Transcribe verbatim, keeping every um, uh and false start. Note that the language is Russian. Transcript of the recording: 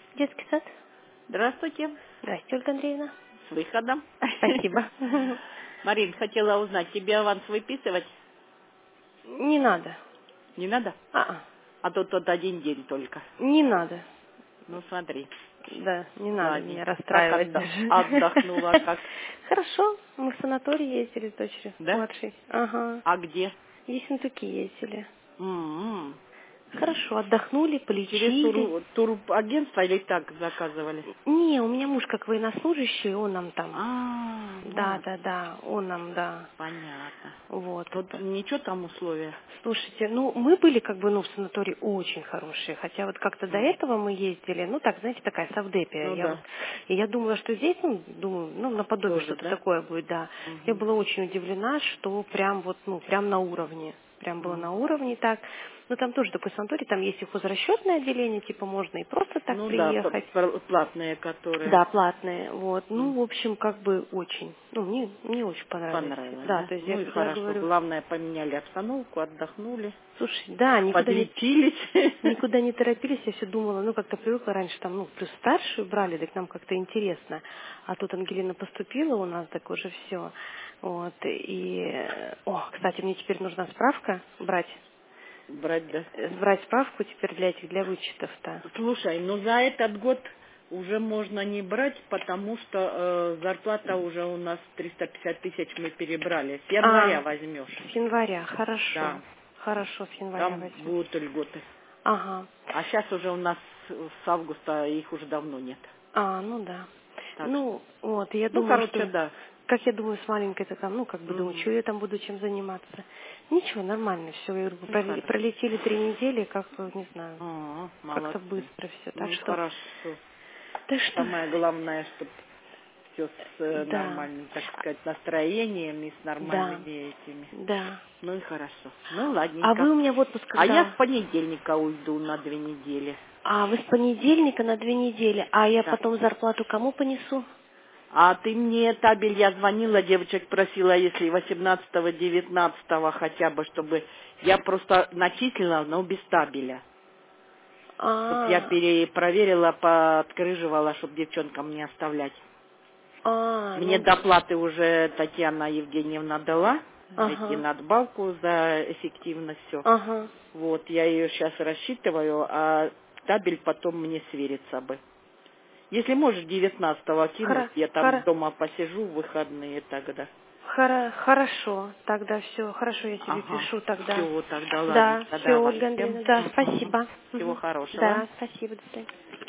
Детский сад. Здравствуйте. Здрасте, Ольга Андреевна. С выходом. Спасибо. Марин, хотела узнать, тебе аванс выписывать? Не надо. Не надо? А, А то тот один день только. не надо. Ну, смотри. Да, не надо меня Ладненько. Как расстраивать отда- даже. отдохнула, как? Хорошо. Мы в санаторий ездили с дочерью Да? младшей. Ага. А где? В Ессентуки ездили. М-м. Хорошо, отдохнули, Через полечили. тур, турагентство или так заказывали? Не, у меня муж как военнослужащий, он нам там. А, Да, вот, да, да, он нам, да. понятно. Вот. Тут ничего там условия? Слушайте, ну мы были как бы, ну, в санатории очень хорошие, хотя вот как-то до М. этого мы ездили, ну так, знаете, такая совдепия. Ну Я вот, да. и я думала, что здесь, ну, думаю, ну, наподобие Тоже, что-то да? такое будет, да. Я Угу. была очень удивлена, что прям вот, ну, прям на уровне. Прям было на уровне так. Но там тоже такой санаторий, там есть и хозрасчетное отделение, типа можно и просто так Ну да, п- приехать. п- платные, которые Да, платные, вот. Ну, м, в общем, как бы очень. Ну, мне, мне очень понравились. понравилось, Да, да? то есть я, Ну и я хорошо. говорю, Главное, поменяли обстановку, отдохнули, слушай, да, никуда не подлечились. Никуда не торопились, я все думала, ну, как-то привыкла раньше, там, ну, плюс старшую брали, так нам как-то интересно. А тут Ангелина поступила у нас, так уже все. Вот, и... э, О, кстати, мне теперь нужна справка брать. Брать, да. Э, Брать справку теперь для этих, для вычетов-то. Слушай, ну за этот год уже можно не брать, потому что э, зарплата уже у нас триста пятьдесят тысяч мы перебрали. С января А, возьмешь. с января, хорошо. Да, Хорошо, с января там возьму. будут льготы. Ага. А сейчас уже у нас с августа их уже давно нет. А, ну да. Так что, Ну, вот, и я ну, думаю, короче, что, да. как я думаю, с маленькой-то там, ну, как бы думаю, Мгм. что я там буду чем заниматься. Ничего, нормально все. Ну, хорошо. Пролетели три недели, как, не знаю, О, как-то молодцы. быстро все. Так Ну, что, хорошо. так что, Самое главное, чтобы все с э, да, нормальным, так сказать, настроением и с да, нормальными этими. да. Ну и хорошо. Ну, А ладненько. вы у меня в отпуск А я когда? с понедельника уйду на две недели. А, вы с понедельника на две недели, а я Да. потом зарплату кому понесу? А ты мне, Табель, я звонила, девочек просила, если восемнадцатого девятнадцатого хотя бы, чтобы я просто начислила, но без табеля. Чтоб я А, перепроверила, подкрыживала, чтобы девчонкам не оставлять. а, Мне ну, доплаты уже Татьяна Евгеньевна дала, эти ага, надбавку за эффективность все. ага. Вот, я ее сейчас рассчитываю, а табель потом мне сверится бы. Если можешь девятнадцатого кинуть, Хоро, я там хоро, дома посижу в выходные тогда. хоро, хорошо, тогда все, хорошо, я себе Ага, пишу тогда. все, тогда Да, ладненько, все, давай Ольга всем. Андреевна, да, Мгм. спасибо. Всего Мгм. хорошего. Да, спасибо, до свидания.